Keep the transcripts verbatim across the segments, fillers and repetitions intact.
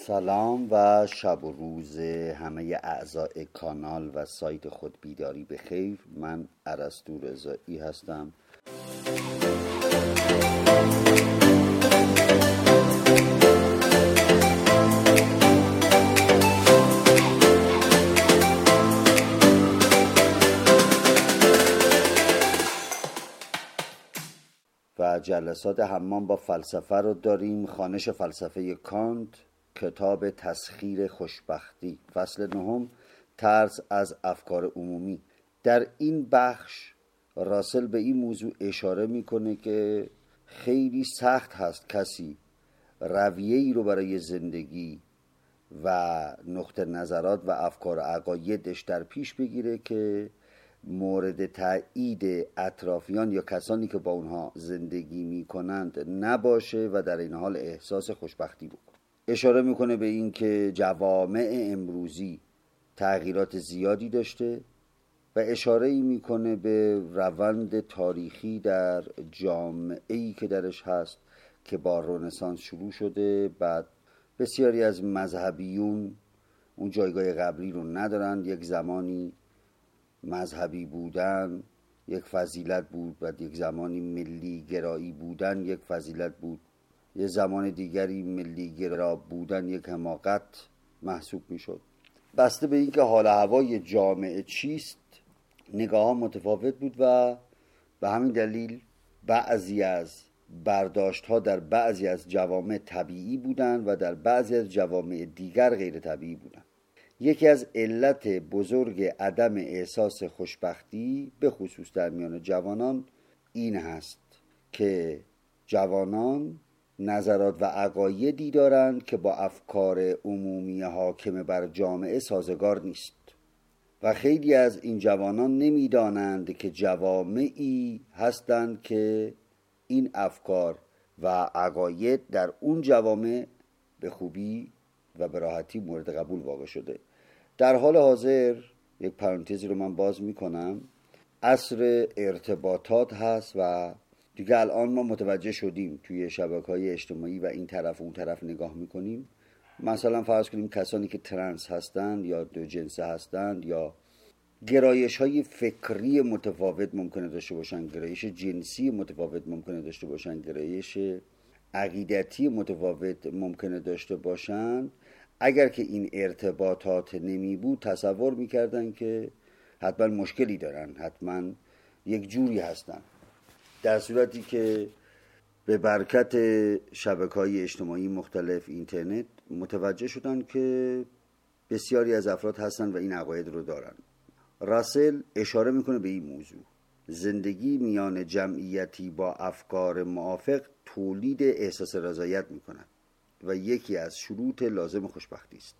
سلام و شب و روز همه اعضای کانال و سایت خود بیداری بخیر. من ارسطو رضایی هستم. و جلسات حمام با فلسفه رو داریم. خوانش فلسفه کانت، کتاب تسخیر خوشبختی، فصل نهم، ترس از افکار عمومی. در این بخش راسل به این موضوع اشاره میکنه که خیلی سخت هست کسی رویه‌ای رو برای زندگی و نقطه نظرات و افکار و عقایدش در پیش بگیره که مورد تایید اطرافیان یا کسانی که با اونها زندگی میکنند نباشه و در این حال احساس خوشبختی بکنه. اشاره میکنه به این که جوامع امروزی تغییرات زیادی داشته و اشاره میکنه به روند تاریخی در جامعه‌ای که درش هست که با رنسانس شروع شده. بعد بسیاری از مذهبیون اون جایگاه قبلی رو ندارن. یک زمانی مذهبی بودن یک فضیلت بود و یک زمانی ملی گرایی بودن یک فضیلت بود. یه زمان دیگری ملی گرا بودن یک حماقت محسوب می شد. بسته به اینکه حال هوای جامعه چیست نگاه ها متفاوت بود و به همین دلیل بعضی از برداشت ها در بعضی از جوامع طبیعی بودن و در بعضی از جوامع دیگر غیر طبیعی بودن. یکی از علت بزرگ عدم احساس خوشبختی به خصوص در میان جوانان این هست که جوانان نظرات و عقایدی دارند که با افکار عمومی حاکم بر جامعه سازگار نیست و خیلی از این جوانان نمیدانند که جوامعی هستند که این افکار و عقاید در اون جوامع به خوبی و به راحتی مورد قبول واقع شده. در حال حاضر یک پرانتزی رو من باز میکنم. عصر ارتباطات هست و دیگه الان ما متوجه شدیم توی شبکه‌های اجتماعی و این طرف و اون طرف نگاه میکنیم. مثلا فرض کنیم کسانی که ترنس هستند یا دو جنسه هستند یا گرایش های فکری متفاوت ممکنه داشته باشن، گرایش جنسی متفاوت ممکنه داشته باشن، گرایش عقیدتی متفاوت ممکنه داشته باشن. اگر که این ارتباطات نمی بود تصور میکردن که حتما مشکلی دارن، حتما یک جوری هستن، در صورتی که به برکت شبکه‌های اجتماعی مختلف اینترنت متوجه شدن که بسیاری از افراد هستن و این عقاید رو دارن. راسل اشاره میکنه به این موضوع: زندگی میان جمعیتی با افکار موافق تولید احساس رضایت میکند و یکی از شروط لازم خوشبختی است.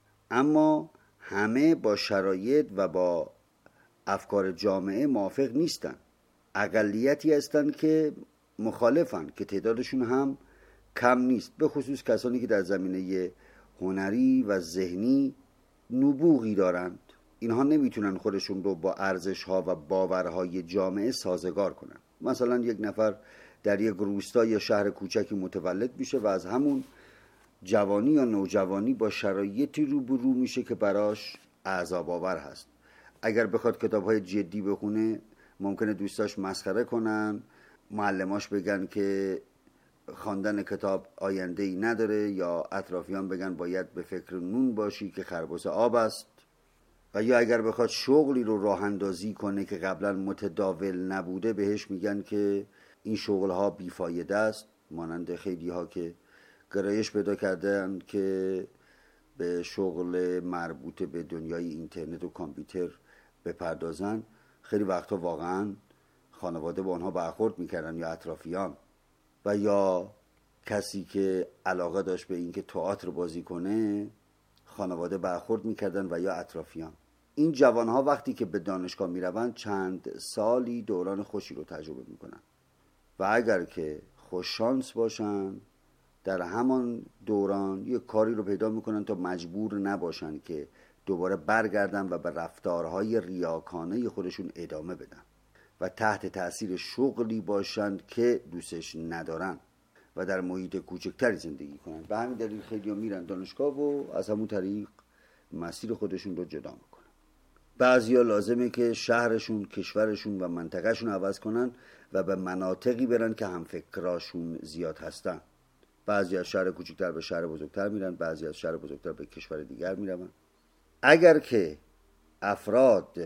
اما همه با شرایط و با افکار جامعه موافق نیستن. اقلیتی هستند که مخالفن که تعدادشون هم کم نیست، به خصوص کسانی که در زمینه هنری و ذهنی نبوغی دارند. اینها نمیتونن خودشون رو با ارزش‌ها و باورهای جامعه سازگار کنن. مثلا یک نفر در یک روستا یا شهر کوچکی متولد میشه و از همون جوانی یا نوجوانی با شرایطی روبرو میشه که براش عذاب‌آور هست. اگر بخواد کتاب‌های جدی بخونه ممکنه دوستاش مسخره کنن، معلماش بگن که خواندن کتاب آینده‌ای نداره یا اطرافیان بگن باید به فکر نون باشی که خربزه آب است. و یا اگر بخواد شغلی رو راه اندازی کنه که قبلا متداول نبوده بهش میگن که این شغل‌ها بیفایده است. مانند خیلی ها که گرایش پیدا کردن که به شغل مربوط به دنیای اینترنت و کامپیوتر بپردازن، خیلی وقتا واقعا خانواده با آنها برخورد میکردن یا اطرافیان. و یا کسی که علاقه داشت به این که تئاتر بازی کنه، خانواده برخورد میکردن و یا اطرافیان. این جوانها وقتی که به دانشگاه میروند چند سالی دوران خوشی رو تجربه میکنن و اگر که خوش شانس باشن در همان دوران یک کاری رو پیدا میکنن تا مجبور نباشن که دوباره برگردن و به رفتارهای ریاکانه خودشون ادامه بدن و تحت تأثیر شغلی باشن که دوستش ندارن و در محیط کوچکتری زندگی کنن. به همین دلیل خیلی ها میرن دانشگاه و از همون طریق مسیر خودشون رو جدا میکنن. بعضی ها لازمه که شهرشون، کشورشون و منطقهشون عوض کنن و به مناطقی برن که همفکراشون زیاد هستن. بعضی از شهر کوچکتر به شهر بزرگتر میرن، بعضی از شهر بزرگتر به کشور دیگر میرن. اگر که افراد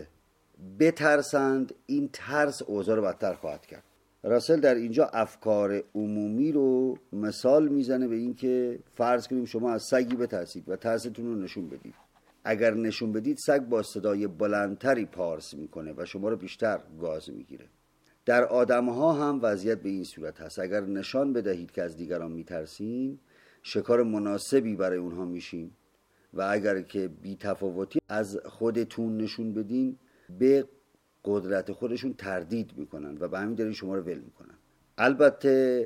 بترسند، این ترس اوضاع رو بدتر خواهد کرد. راسل در اینجا افکار عمومی رو مثال میزنه به این که فرض کنیم شما از سگی بترسید و ترستون رو نشون بدید. اگر نشون بدید، سگ با صدای بلندتری پارس میکنه و شما رو بیشتر گاز میگیره. در آدم‌ها هم وضعیت به این صورت هست. اگر نشان بدهید که از دیگران میترسین، شکار مناسبی برای اونها میشین و اگر که بی تفاوتی از خودتون نشون بدین، به قدرت خودشون تردید میکنن و به همین دلیل شما رو ول میکنن. البته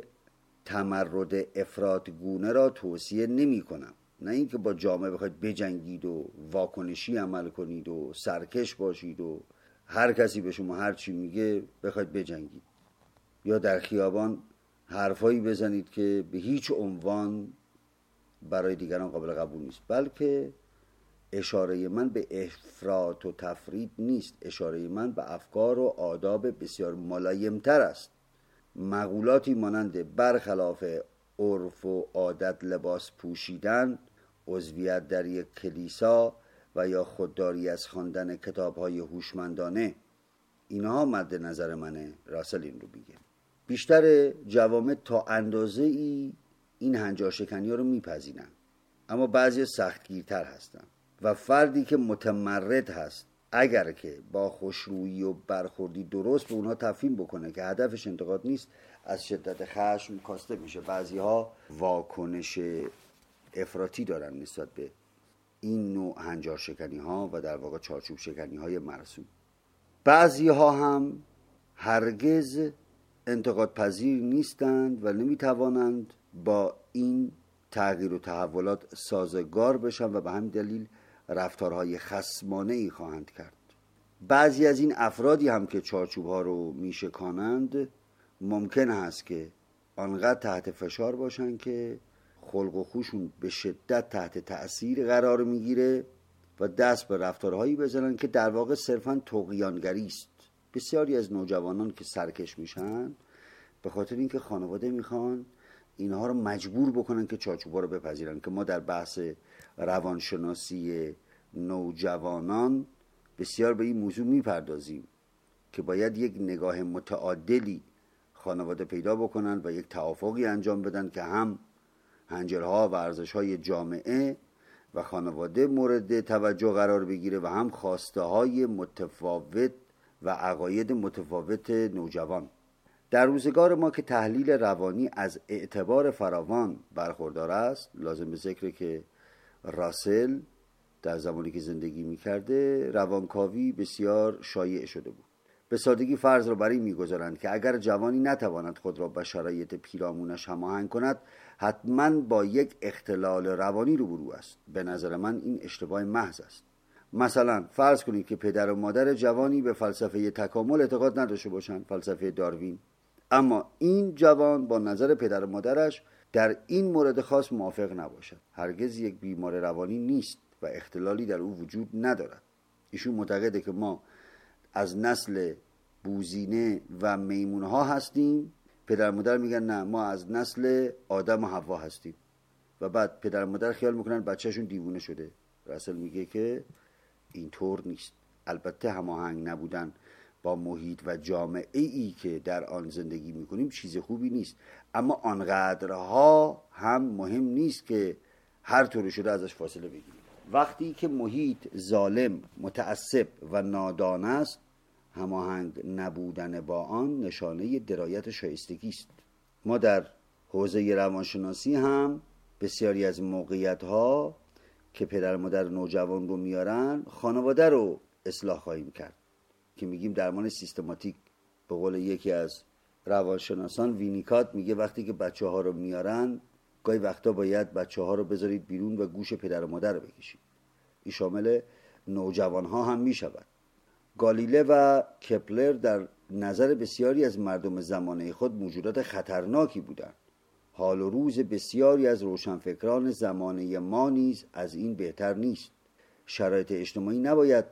تمرد افراطگونه را توصیه نمی کنم. نه اینکه با جامعه بخواید بجنگید و واکنشی عمل کنید و سرکش باشید و هر کسی به شما هر چی میگه بخواید بجنگید یا در خیابان حرفایی بزنید که به هیچ عنوان برای دیگران قابل قبول نیست. بلکه اشاره من به افراط و تفرید نیست، اشاره من به افکار و آداب بسیار ملایمتر است. مقولاتی مانند برخلاف عرف و عادت لباس پوشیدن، عضویت در یک کلیسا و یا خودداری از خواندن کتاب‌های هوشمندانه، اینها مد نظر منه. راسل این رو میگه. بیشتر جوامع تا اندازه‌ای این هنجارشکنی‌ها رو میپذیرن، اما بعضی سختگیرتر هستن و فردی که متمرد هست اگر که با خوشرویی و برخوردی درست به اونها تفهیم بکنه که هدفش انتقاد نیست، از شدت خشم کاسته میشه. بعضی ها واکنش افراطی دارن نسبت به این نوع هنجار شکنی ها و در واقع چارچوب شکنی های مرسوم. بعضی ها هم هرگز انتقاد پذیر نیستند و نمیتوانند با این تغییر و تحولات سازگار بشن و به همین دلیل رفتارهای خصمانه‌ای خواهند کرد. بعضی از این افرادی هم که چارچوب‌ها رو میشکانند ممکن هست که آنقدر تحت فشار باشن که خلق و خوشون به شدت تحت تأثیر قرار میگیره و دست به رفتارهایی بزنن که در واقع صرفاً طغیانگری است. بسیاری از نوجوانان که سرکش میشن به خاطر اینکه خانواده میخوان اینها رو مجبور بکنن که چارچوب‌ها رو بپذیرن، که ما در بحث روانشناسی نوجوانان بسیار به این موضوع میپردازیم که باید یک نگاه متعادلی خانواده پیدا بکنن و یک توافقی انجام بدن که هم هنجرها و ارزش‌های جامعه و خانواده مورد توجه قرار بگیره و هم خواسته‌های متفاوت و عقاید متفاوت نوجوان. در روزگار ما که تحلیل روانی از اعتبار فراوان برخوردار است، لازم به ذکره که راسل در زمانی که زندگی می‌کرده روانکاوی بسیار شایع شده بود. به سادگی فرض را بر این می‌گذارند که اگر جوانی نتواند خود را با شرایط پیرامونش هماهنگ کند، حتماً با یک اختلال روانی روبرو است. به نظر من این اشتباه محض است. مثلا فرض کنید که پدر و مادر جوانی به فلسفه تکامل اعتقاد نداشته باشند، فلسفه داروین، اما این جوان با نظر پدر و مادرش در این مورد خاص موافق نباشد. هرگز یک بیمار روانی نیست و اختلالی در او وجود ندارد. ایشون معتقده که ما از نسل بوزینه و میمونه ها هستیم، پدر و مادر میگن نه ما از نسل آدم و حوا هستیم و بعد پدر و مادر خیال میکنن بچهشون دیوونه شده. راسل میگه که اینطور نیست. البته هماهنگ نبودن با محیط و جامعه ای که در آن زندگی میکنیم چیز خوبی نیست، اما آنقدرها هم مهم نیست که هر طور شده ازش فاصله بگیریم. وقتی که محیط ظالم، متعصب و نادان است، هماهنگ نبودن با آن نشانه درایت شایستگی است. ما در حوزه روانشناسی هم بسیاری از موقعیت‌ها که پدر و مادر نوجوان رو میارن، خانواده رو اصلاح خواهیم کرد که میگیم درمان سیستماتیک. به قول یکی از روانشناسان وینیکات میگه وقتی که بچه ها رو میارن گاهی وقتا باید بچه ها رو بذارید بیرون و گوش پدر و مادر رو بکشید. این شامل نوجوان ها هم میشود. گالیله و کپلر در نظر بسیاری از مردم زمانه خود موجودات خطرناکی بودند. حال و روز بسیاری از روشنفکران زمانه ما نیز از این بهتر نیست. شرایط اجتماعی نباید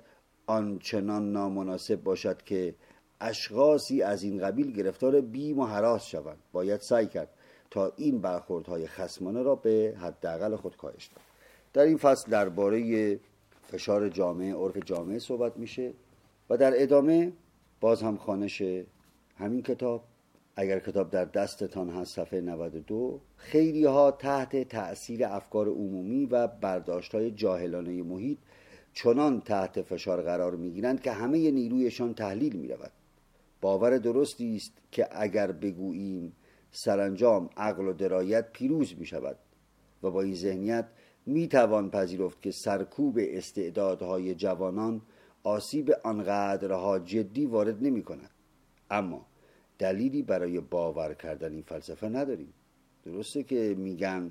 آنچنان نامناسب باشد که اشخاصی از این قبیل گرفتار بیم و هراس شوند. باید سعی کرد تا این برخوردهای خصمانه را به حداقل خود کاهش داد. در این فصل درباره فشار جامعه، عرف جامعه صحبت میشه و در ادامه باز هم خوانش همین کتاب. اگر کتاب در دستتان هست، صفحه نود و دو. خیلی ها تحت تأثیر افکار عمومی و برداشت‌های جاهلانه محیط چنان تحت فشار قرار میگیرند که همه نیرویشان تحلیل میرود. باور درستی است که اگر بگوییم سرانجام عقل و درایت پیروز می شود و با این ذهنیت می توان پذیرفت که سرکوب استعدادهای جوانان آسیب آنقدرها جدی وارد نمی کند. اما دلیلی برای باور کردن این فلسفه نداریم. درسته که میگن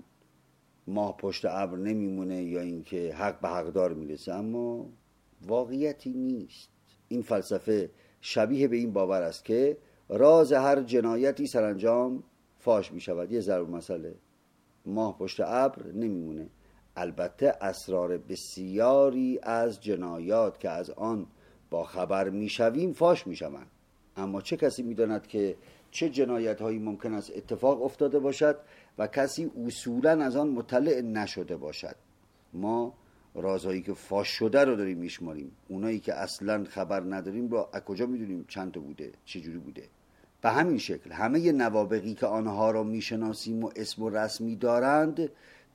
ماه پشت ابر نمیمونه یا اینکه حق به حقدار میرسه، اما واقعیتی نیست. این فلسفه شبیه به این باور است که راز هر جنایتی سرانجام فاش می شود. یه ضرب مسئله، ماه پشت ابر نمیمونه. البته اسرار بسیاری از جنایات که از آن با خبر می شویم فاش می شوند، اما چه کسی می داند که چه جنایت هایی ممکن است اتفاق افتاده باشد و کسی اصولا از آن مطلع نشده باشد. ما رازهایی که فاش شده رو داریم میشماریم، اونایی که اصلا خبر نداریم رو از کجا میدونیم چند تا بوده، چه جوری بوده؟ به همین شکل همه نوابغی که آنها را میشناسیم و اسم و رسمی دارند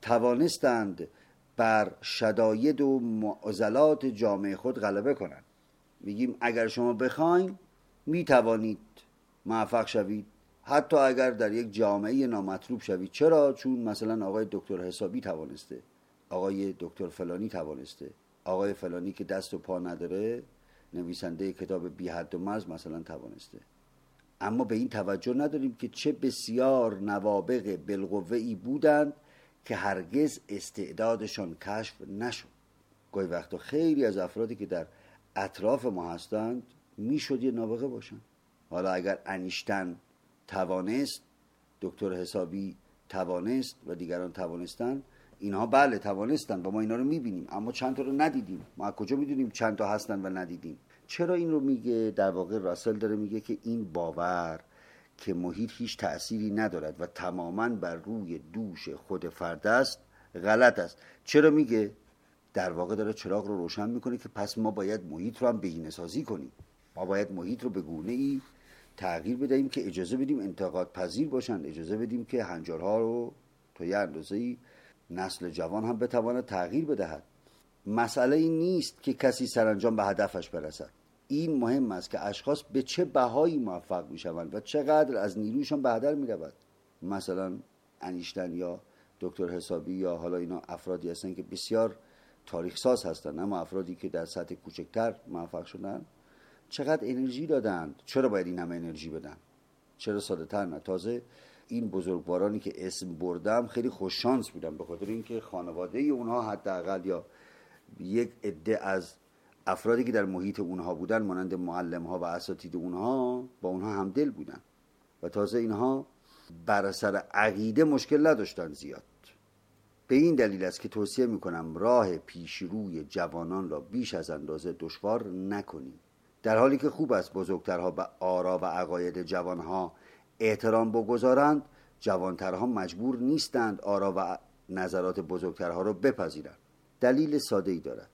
توانستند بر شداید و معضلات جامعه خود غلبه کنند. میگیم اگر شما بخواید میتوانید موفق شوید، حتی اگر در یک جامعه نامطلوب شوید. چرا؟ چون مثلا آقای دکتر حسابی توانسته، آقای دکتر فلانی توانسته، آقای فلانی که دست و پا نداره، نویسنده کتاب بی حد و مرز مثلا توانسته. اما به این توجه نداریم که چه بسیار نوابغ بالقوه‌ای بودند که هرگز استعدادشان کشف نشد. گاهی وقتا خیلی از افرادی که در اطراف ما هستند میشد یه نابغه باشن. حالا اگر انیشتن توانست، دکتر حسابی توانست و دیگران توانستن، اینها بله توانستن و ما اینا رو میبینیم، اما چند تا رو ندیدیم. ما از کجا میدونیم چند تا هستن و ندیدیم؟ چرا این رو میگه؟ در واقع راسل داره میگه که این باور که محیط هیچ تأثیری ندارد و تماماً بر روی دوش خود فرد است غلط است. چرا میگه؟ در واقع داره چراغ رو روشن میکنه که پس ما باید محیط رو هم بهینه‌سازی کنیم. ما باید محیط رو به گونه‌ای تغییر بدهیم که اجازه بدیم انتقاد پذیر باشن، اجازه بدیم که هنجارها رو تا یه اندازه‌ای نسل جوان هم بتواند تغییر بدهد. مسئله این نیست که کسی سرانجام به هدفش برسد. این مهم است که اشخاص به چه بهایی موفق میشوند و چقدر از نیرویشان به هدر میرود. مثلا انیشتن یا دکتر حسابی یا حالا اینا افرادی هستن که بسیار تاریخ ساز هستن، اما افرادی که در سطح کوچکتر موفق شدن چقدر انرژی دادند. چرا باید این همه انرژی بدن؟ چرا ساده تر نه؟ تازه این بزرگوارانی که اسم بردم خیلی خوش شانس بودن، به خاطر اینکه خانواده اونها حداقل یا یک عده از افرادی که در محیط اونها بودن مانند معلم ها و اساتید اونها با اونها همدل بودن و تازه اینها بر سر عقیده مشکل نداشتن زیاد. به این دلیل است که توصیه میکنم راه پیشروی جوانان را بیش از اندازه دشوار نکنیم. در حالی که خوب است بزرگترها به آرا و عقاید جوانها احترام بگذارند، جوانترها مجبور نیستند آرا و نظرات بزرگترها را بپذیرند. دلیل ساده ای دارد.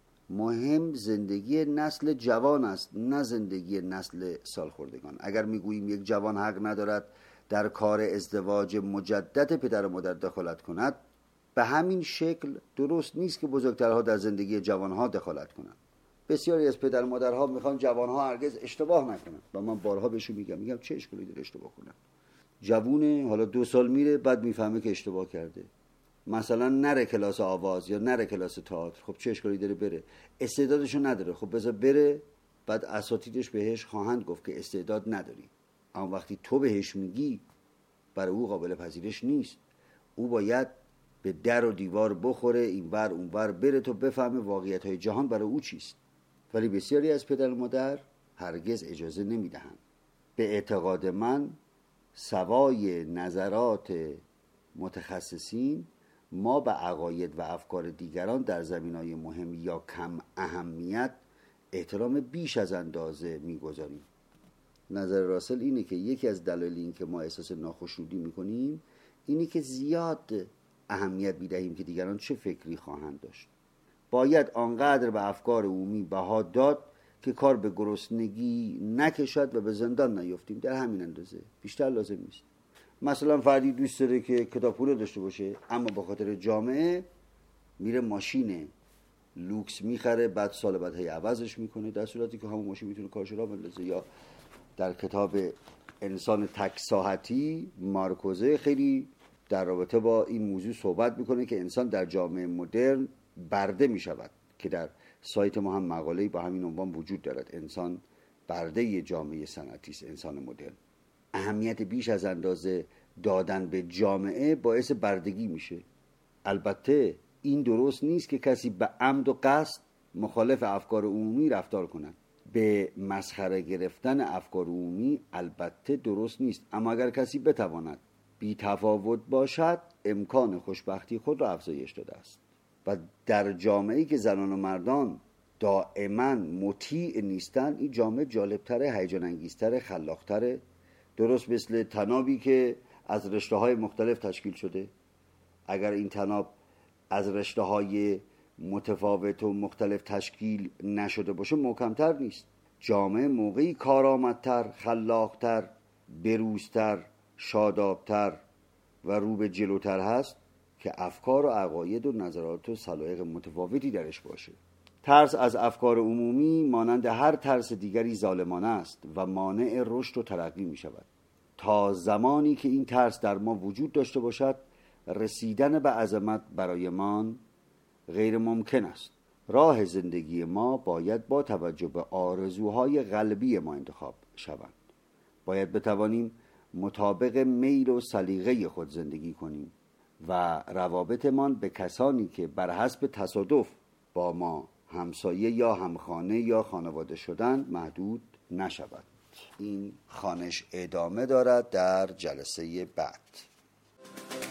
مهم زندگی نسل جوان است، نه زندگی نسل سالخوردگان. اگر میگوییم یک جوان حق ندارد در کار ازدواج مجدد پدر و مادر دخالت کند، به همین شکل درست نیست که بزرگترها در زندگی جوانها دخالت کنند. بسیاری از پدر و مادرها میخوان جوانها هرگز اشتباه نکنند و من بارها بهشون میگم میگم چه اشکالی داره اشتباه کنن؟ جوونه حالا دو سال میره بعد میفهمه که اشتباه کرده، مثلا نره کلاس آواز یا نره کلاس تئاتر، خب چه اشکالی داره بره؟ استعدادشو نداره، خب بذار بره، بعد اساتیدش بهش خواهند گفت که استعداد نداری. اما وقتی تو بهش میگی برای او قابل پذیرش نیست. او باید به در و دیوار بخوره، این ور اون ور بره تو بفهمه واقعیت‌های جهان برای او چیست. ولی بسیاری از پدر و مادر هرگز اجازه نمیدهند. به اعتقاد من سوای نظرات متخصصین ما به عقاید و افکار دیگران در زمینه‌های مهم یا کم اهمیت احترام بیش از اندازه می‌گذاریم. نظر راسل اینه که یکی از دلایل این که ما احساس ناخوشنودی می‌کنیم اینه که زیاد اهمیت می‌دهیم که دیگران چه فکری خواهند داشت. باید آنقدر به افکار عمومی بها داد که کار به گرسنگی نکشد و به زندان نیفتیم. در همین اندازه، بیشتر لازم نیست. مثلا فردی دوست داره که کتابخونه داشته باشه، اما به خاطر جامعه میره ماشین لوکس میخره، بعد سال بعد هی عوضش میکنه، در صورتی که همون ماشین میتونه کارش را بندازه. یا در کتاب انسان تک ساحتی مارکوزه خیلی در رابطه با این موضوع صحبت میکنه که انسان در جامعه مدرن برده میشود، که در سایت ما هم مقاله‌ای با همین عنوان وجود دارد. انسان برده جامعه صنعتی است، انسان مدرن. اهمیت بیش از اندازه دادن به جامعه باعث بردگی میشه. البته این درست نیست که کسی به عمد و قصد مخالف افکار عمومی رفتار کند. به مسخره گرفتن افکار عمومی البته درست نیست، اما اگر کسی بتواند بی تفاوت باشد امکان خوشبختی خود را افزایش داده است. و در جامعه‌ای که زنان و مردان دائما مطیع نیستن، این جامعه جالبتره، هیجان انگیزتره، خلاقتره. درست مثل طنابی که از رشته‌های مختلف تشکیل شده. اگر این طناب از رشته‌های متفاوت و مختلف تشکیل نشده باشه محکم‌تر نیست. جامعه موقعی کارآمدتر، خلاقتر، بروزتر، شادابتر و رو به جلوتر هست که افکار و عقاید و نظرات و سلایق متفاوتی درش باشه. ترس از افکار عمومی مانند هر ترس دیگری ظالمانه است و مانع رشد و ترقی می شود. تا زمانی که این ترس در ما وجود داشته باشد، رسیدن به عظمت برایمان غیر ممکن است. راه زندگی ما باید با توجه به آرزوهای قلبی ما انتخاب شوند. باید بتوانیم مطابق میل و سلیقه خود زندگی کنیم و روابطمان به کسانی که بر حسب تصادف با ما همسایه یا همخانه یا خانواده شدن محدود نشود. این خوانش ادامه دارد در جلسه بعد.